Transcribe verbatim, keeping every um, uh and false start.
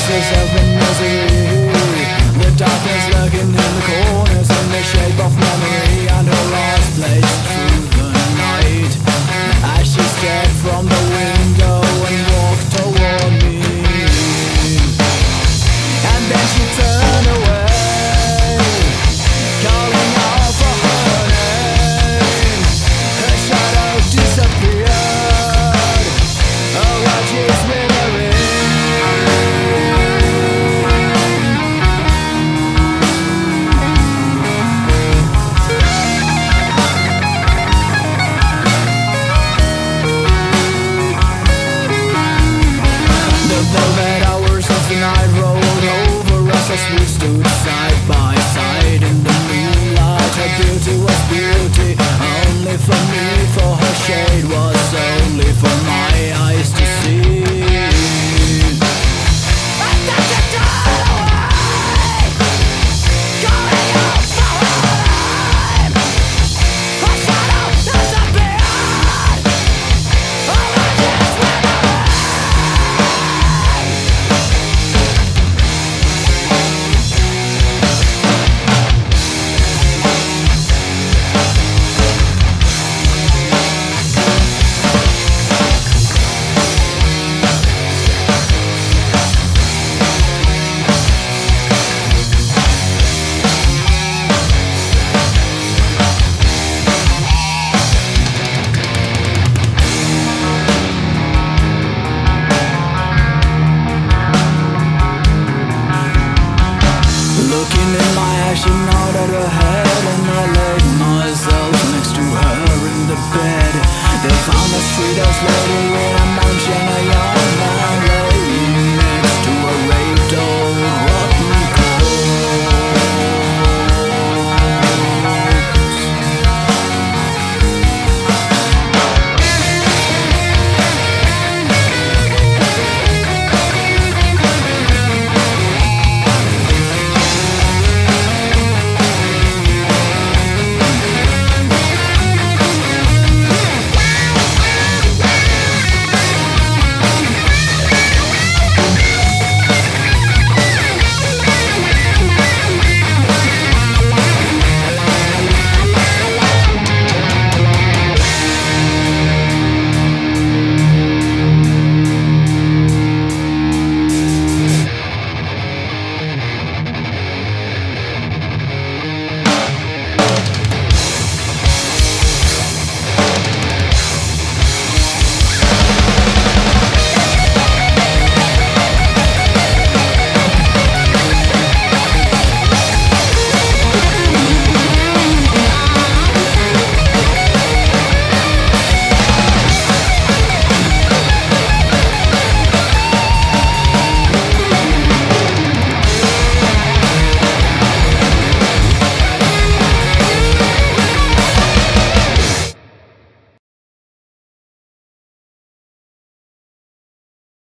herself in misery. The darkness lurking in the corners in the shape of memory, and her eyes blazed through the night as she stared from the window and walked toward me. And then she turned away, calling out for her name. Her shadow disappeared, her watches withering. Velvet hours of the night rolled over us as we stood side by side in the moonlight. Her beauty was beauty only for me, for her shade was only for my eyes to see. And then she turned away, calling out for her name. Her shadow disappeared, her watches withering. Looking in my eyes, she nodded her head, and I laid myself next to her in the bed. They found the street as lady